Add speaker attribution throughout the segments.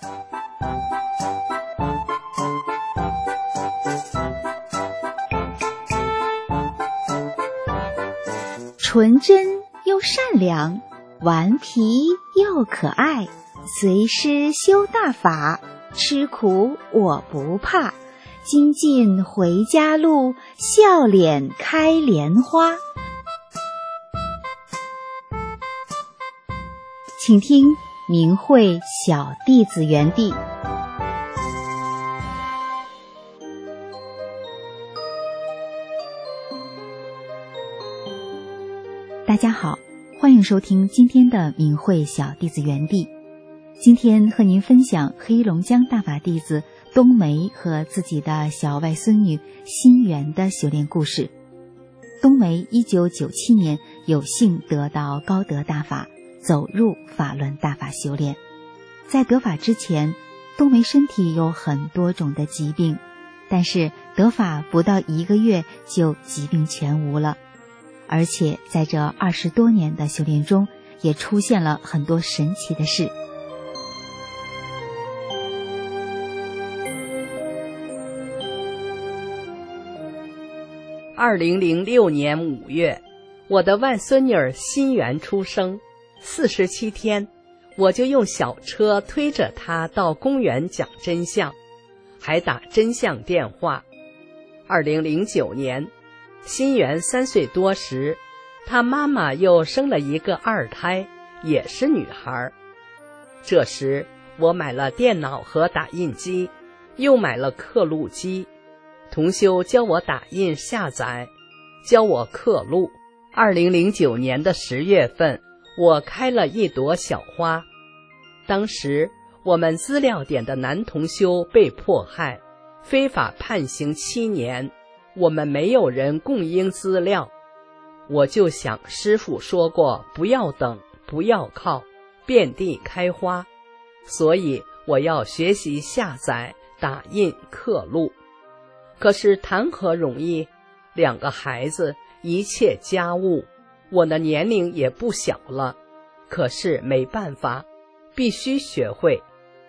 Speaker 1: 纯真又善良，顽皮又可爱，随师修大法，吃苦我不怕，精进回家路，笑脸开莲花。请听明慧小弟子园地。大家好，欢迎收听今天的明慧小弟子园地。今天和您分享黑龙江大法弟子冬梅和自己的小外孙女心媛的修炼故事。冬梅1997年有幸得到高德大法，走入法轮大法修炼。在得法之前，冬梅身体有很多种的疾病，但是得法不到1个月就疾病全无了。而且在这20多年的修炼中，也出现了很多神奇的事。
Speaker 2: 2006年5月，我的外孙女心媛出生，47天，我就用小车推着她到公园讲真相，还打真相电话。2009年，心媛3岁多时，她妈妈又生了一个二胎，也是女孩。这时我买了电脑和打印机，又买了刻录机。同修教我打印下载，教我刻录。2009年的10月份，我开了一朵小花。当时我们资料点的男同修被迫害，非法判刑7年，我们没有人供应资料。我就想师父说过不要等，不要靠，遍地开花，所以我要学习下载、打印、刻录。可是谈何容易，2个孩子，一切家务，我的年龄也不小了，可是没办法，必须学会。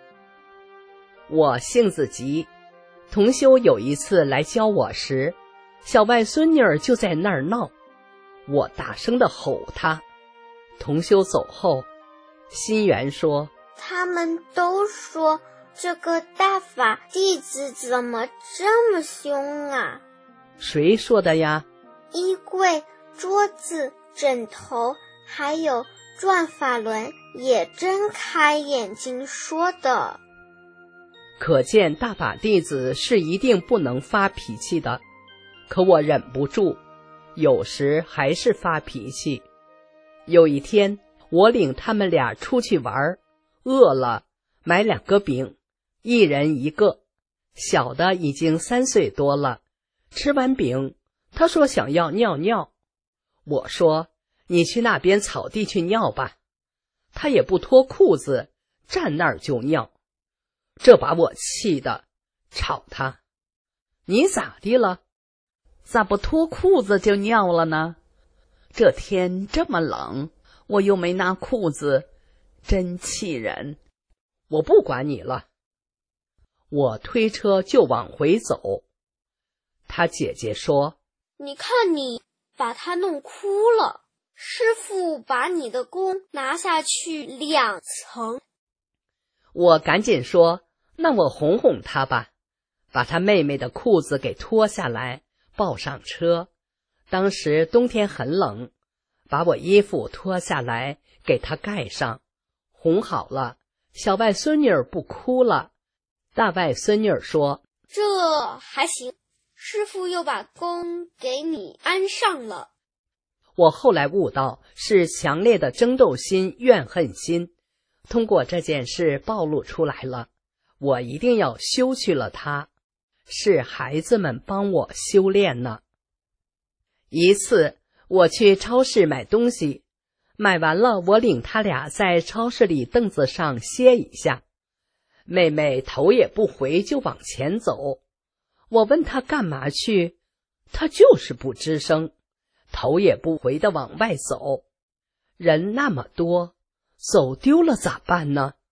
Speaker 2: 我性子急，同修有一次来教我时，小外孙女就在那儿闹，我大声地吼她。同修走后，心媛说，
Speaker 3: 他们都说这个大法弟子怎么这么凶啊？
Speaker 2: 谁说的呀？
Speaker 3: 衣柜、桌子、枕头还有转法轮也睁开眼睛说的。
Speaker 2: 可见大法弟子是一定不能发脾气的，可我忍不住，有时还是发脾气。有一天，我领他们俩出去玩，饿了，买2个饼，一人1个。小的已经3岁多了，吃完饼，他说想要尿尿。我说，你去那边草地去尿吧。他也不脱裤子，站那儿就尿。这把我气的，吵他，你咋的了？咋不脱裤子就尿了呢？这天这么冷，我又没拿裤子，真气人。我不管你了。我推车就往回走。他姐姐说，
Speaker 3: 你看你把他弄哭了，师父把你的功拿下去2层。
Speaker 2: 我赶紧说，那我哄哄他吧，把他妹妹的裤子给脱下来，抱上车。当时冬天很冷，把我衣服脱下来给他盖上，哄好了，小外孙女不哭了。大外孙女说，
Speaker 3: 这还行，师父又把功给你安上了。
Speaker 2: 我后来悟到是强烈的争斗心、怨恨心，通过这件事暴露出来了，我一定要修去了它。是孩子们帮我修炼呢。一次我去超市买东西，买完了我领他俩在超市里凳子上歇一下，妹妹头也不回就往前走。我问她干嘛去，她就是不吱声，头也不回地往外走。人那么多，走丢了咋办呢？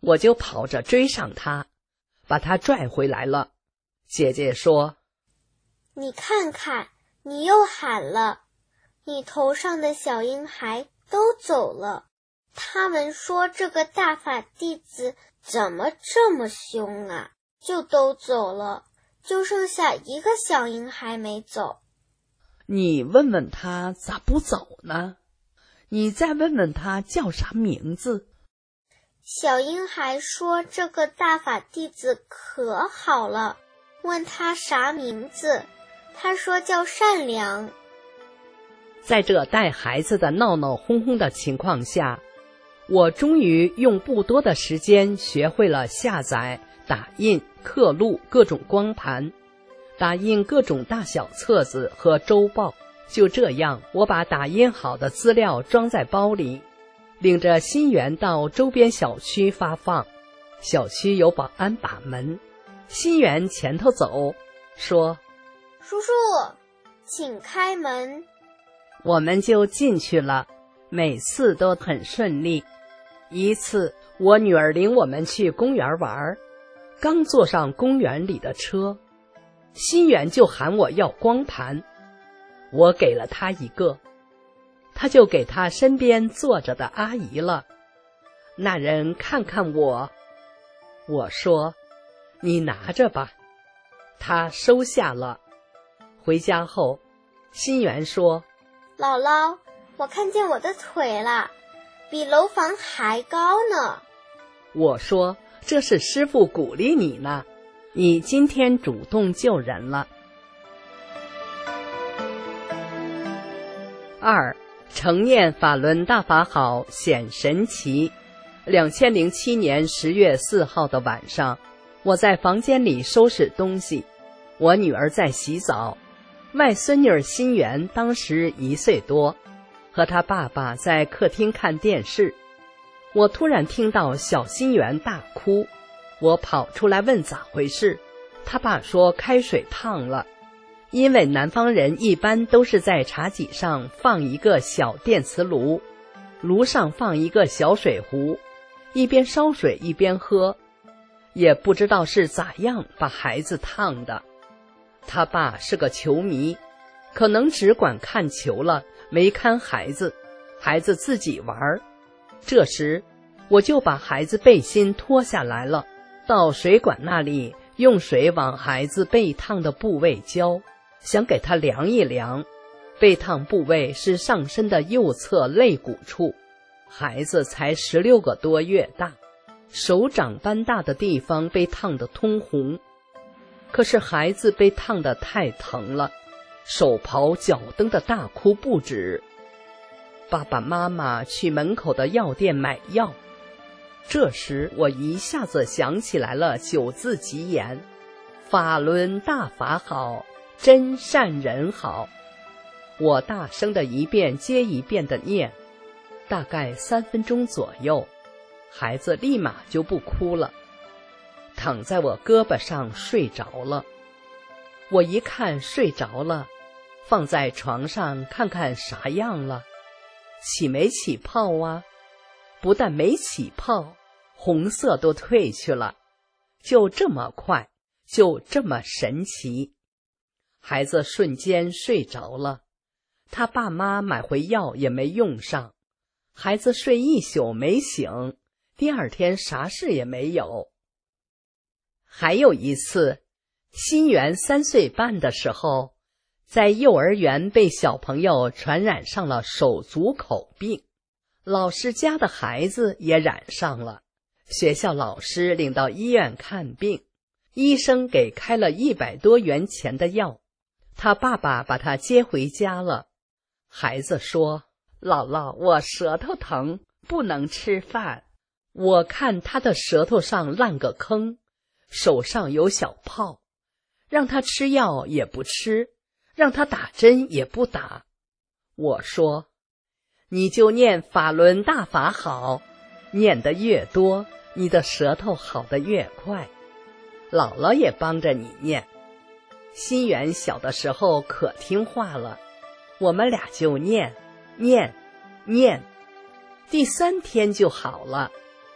Speaker 2: 我就跑着追上他，把他拽回来了。姐姐说：
Speaker 3: 你看看，你又喊了，你头上的小婴孩都走了。他们说这个大法弟子怎么这么凶啊，就都走了，就剩下一个小婴孩没走。
Speaker 2: 你问问他咋不走呢？你再问问他叫啥名字。
Speaker 3: 小婴孩说这个大法弟子可好了，问他啥名字，他说叫善良。
Speaker 2: 在这带孩子的闹闹哄哄的情况下，我终于用不多的时间学会了下载、打印、刻录各种光盘，打印各种大小册子和周报。就这样，我把打印好的资料装在包里，领着新源到周边小区发放。小区有保安把门，新源前头走，说：
Speaker 3: 叔叔，请开门。
Speaker 2: 我们就进去了，每次都很顺利。一次，我女儿领我们去公园玩，刚坐上公园里的车，新源就喊我要光盘，我给了他一个，他就给他身边坐着的阿姨了。那人看看我，我说：你拿着吧。他收下了。回家后，新源说：
Speaker 3: 姥姥，我看见我的腿了，比楼房还高呢。
Speaker 2: 我说：这是师父鼓励你呢，你今天主动救人了。2. 承念法轮大法好显神奇。2007年10月4号的晚上，我在房间里收拾东西，我女儿在洗澡，外孙女新源当时1岁多，和她爸爸在客厅看电视。我突然听到小新源大哭，我跑出来问咋回事，他爸说开水烫了。因为南方人一般都是在茶几上放一个小电磁炉，炉上放一个小水壶，一边烧水一边喝，也不知道是咋样把孩子烫的。他爸是个球迷，可能只管看球了，没看孩子，孩子自己玩。这时我就把孩子背心脱下来了，到水管那里用水往孩子被烫的部位浇，想给他量一量。被烫部位是上身的右侧肋骨处，孩子才16个多月大，手掌般大的地方被烫得通红。可是孩子被烫得太疼了，手刨脚蹬的大哭不止。爸爸妈妈去门口的药店买药。这时我一下子想起来了9字吉言：法轮大法好，真善人好。我大声的一遍接一遍的念，大概3分钟左右，孩子立马就不哭了，躺在我胳膊上睡着了。我一看睡着了，放在床上看看啥样了，起没起泡啊？不但没起泡，红色都褪去了，就这么快，就这么神奇。孩子瞬间睡着了，他爸妈买回药也没用上，孩子睡一宿没醒，第2天啥事也没有。还有一次，新源3岁半的时候，在幼儿园被小朋友传染上了手足口病，老师家的孩子也染上了，学校老师领到医院看病，医生给开了100多元钱的药，他爸爸把他接回家了。孩子说：姥姥，我舌头疼，不能吃饭。我看他的舌头上烂个坑，手上有小泡，让他吃药也不吃，让他打针也不打。我说：你就念法轮大法好，念得越多，你的舌头好得越快。姥姥也帮着你念。新源小的时候可听话了，我们俩就念，第3天就好了，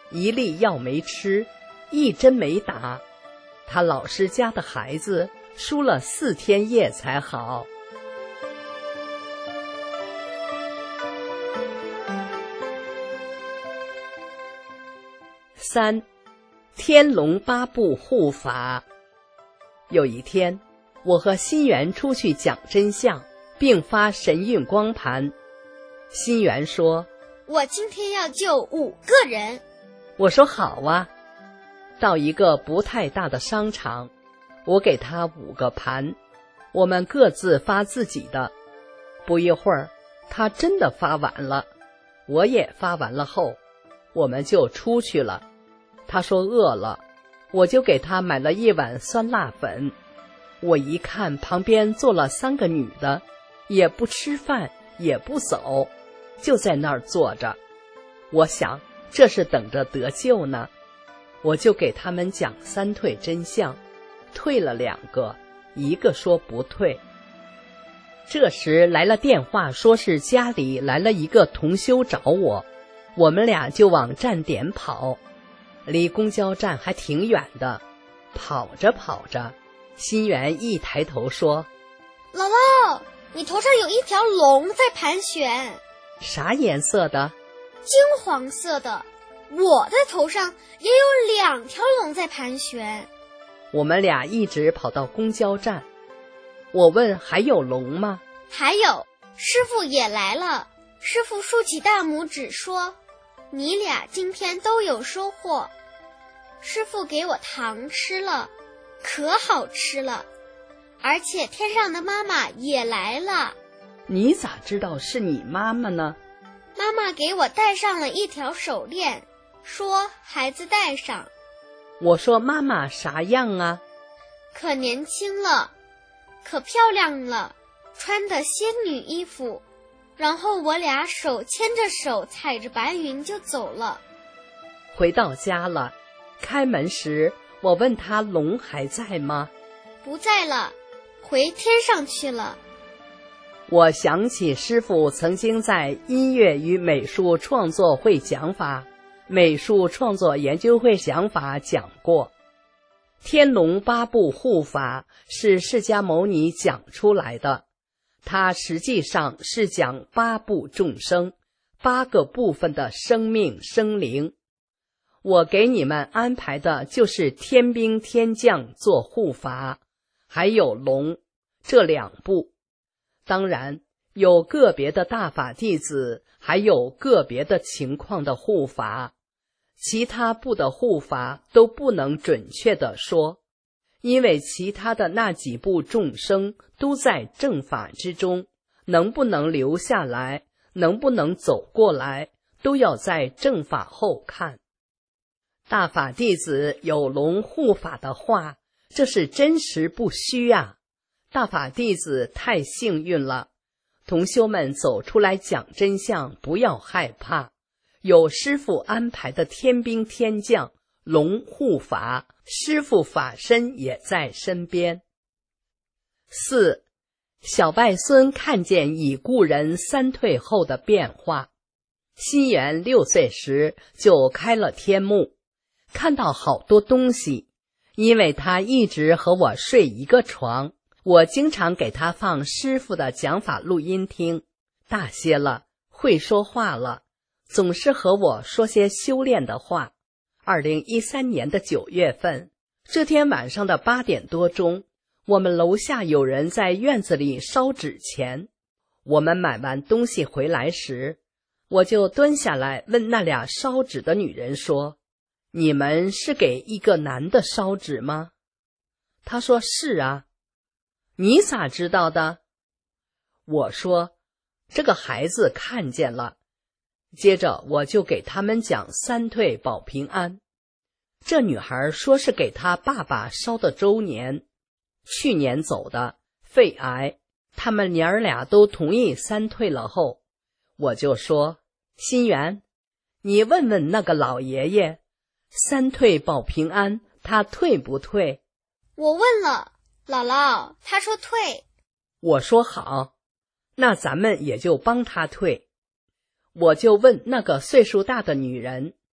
Speaker 2: 一粒药没吃，一针没打，他老师家的孩子输了4天液才好。3. 天龙八部护法。有一天，我和心源出去讲真相，并发神韵光盘。心源说：“
Speaker 3: 我今天要救5个人。”
Speaker 2: 我说：“好啊。”到一个不太大的商场，我给他5个盘，我们各自发自己的。不一会儿，他真的发完了，我也发完了后，我们就出去了。他说饿了，我就给他买了1碗酸辣粉。我一看旁边坐了3个女的，也不吃饭也不走，就在那儿坐着。我想这是等着得救呢，我就给他们讲3退真相，退了2个，1个说不退。这时来了电话，说是家里来了一个同修找我，我们俩就往站点跑。离公交站还挺远的，跑着跑着，心源一抬头说：“
Speaker 3: 姥姥，你头上有一条龙在盘旋。”“
Speaker 2: 啥颜色的？”“
Speaker 3: 金黄色的。”“我的头上也有2条龙在盘旋。”
Speaker 2: 我们俩一直跑到公交站，我问：“还有龙吗？”“
Speaker 3: 还有，师傅也来了。”师傅竖起大拇指说：“你俩今天都有收获。”师傅给我糖吃了，可好吃了，而且天上的妈妈也来了。”“
Speaker 2: 你咋知道是你妈妈呢？”“
Speaker 3: 妈妈给我戴上了一条手链，说孩子戴上。”
Speaker 2: 我说：“妈妈啥样啊？”“
Speaker 3: 可年轻了，可漂亮了，穿的仙女衣服。”然后我俩手牵着手，踩着白云就走了。
Speaker 2: 回到家了，开门时我问他龙还在吗？“
Speaker 3: 不在了，回天上去了。”
Speaker 2: 我想起师父曾经在音乐与美术创作会讲法、美术创作研究会讲法讲过，天龙八部护法是释迦牟尼讲出来的，它实际上是讲8部众生8个部分的生命生灵。我给你们安排的就是天兵天将做护法，还有龙，这2部。当然有个别的大法弟子，还有个别的情况的护法，其他部的护法都不能准确地说，因为其他的那几部众生都在正法之中，能不能留下来，能不能走过来，都要在正法后看。大法弟子有龙护法的话，这是真实不虚啊！大法弟子太幸运了，同修们走出来讲真相，不要害怕，有师父安排的天兵天将龙护法，师父法身也在身边。4. 小外孙看见已故人3退后的变化。心源6岁时就开了天目，看到好多东西，因为他一直和我睡一个床，我经常给他放师父的讲法录音听，大些了，会说话了，总是和我说些修炼的话。2013年的9月份，这天晚上的8点多钟，我们楼下有人在院子里烧纸钱。我们买完东西回来时，我就蹲下来问那俩烧纸的女人说：“你们是给一个男的烧纸吗？”她说：“是啊。”“你咋知道的？”我说：“这个孩子看见了。”接着我就给他们讲3退保平安。这女孩说是给她爸爸烧的周年，去年走的，肺癌，他们娘儿俩都同意3退了后，我就说：“心源，你问问那个老爷爷，3退保平安，他退不退？”
Speaker 3: 我问了，姥姥，他说退。
Speaker 2: 我说好，那咱们也就帮他退。我就问那个岁数大的女人，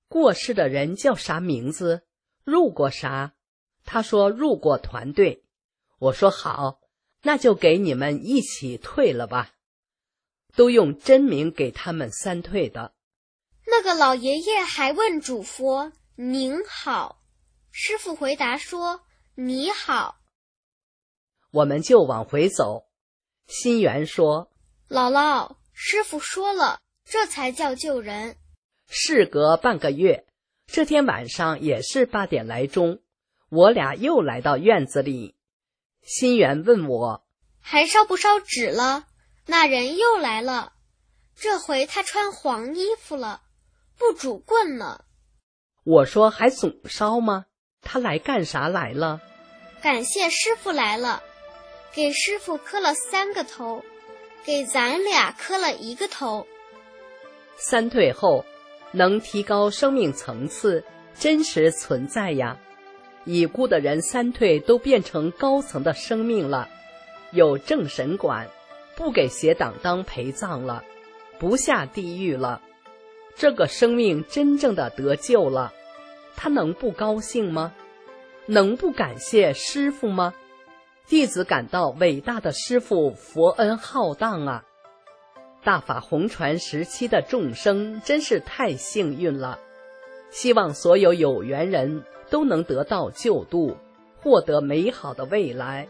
Speaker 2: 过世的人叫啥名字？入过啥？他说入过团队。我说好，那就给你们一起退了吧。都用真名给他们3退的。
Speaker 3: 那个老爷爷还问主佛：“您好。”师傅回答说：“你好。”
Speaker 2: 我们就往回走。心源说：“
Speaker 3: 姥姥，师傅说了，这才叫救人。”
Speaker 2: 事隔半个月，这天晚上也是8点来钟，我俩又来到院子里。心源问我：“
Speaker 3: 还烧不烧纸了？”那人又来了，这回他穿黄衣服了，不拄棍了。
Speaker 2: 我说：“还总烧吗？他来干啥来了？”
Speaker 3: 感谢师傅来了，给师傅磕了3个头，给咱俩磕了1个头。
Speaker 2: 3退后，能提高生命层次，真实存在呀。已故的人3退都变成高层的生命了，有正神管，不给邪党当陪葬了，不下地狱了。这个生命真正的得救了，他能不高兴吗？能不感谢师父吗？弟子感到伟大的师父佛恩浩荡啊！大法弘传时期的众生真是太幸运了，希望所有有缘人都能得到救度，获得美好的未来。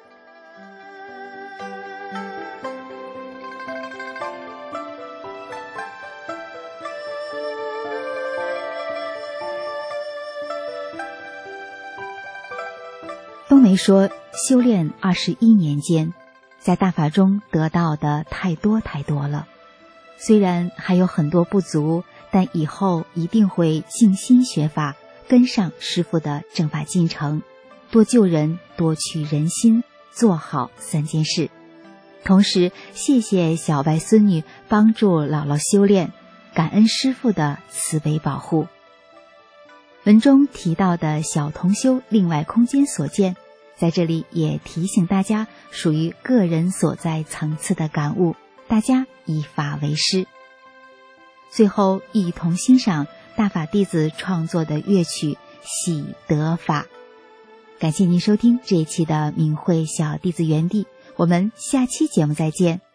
Speaker 1: 冬梅说，修炼21年间，在大法中得到的太多太多了。虽然还有很多不足，但以后一定会静心学法，跟上师父的正法进程，多救人，多取人心，做好3件事。同时，谢谢小外孙女帮助姥姥修炼，感恩师父的慈悲保护。文中提到的小同修另外空间所见，在这里也提醒大家，属于个人所在层次的感悟，大家以法为师。最后一同欣赏大法弟子创作的乐曲《喜得法》。感谢您收听这一期的明慧小弟子园地，我们下期节目再见。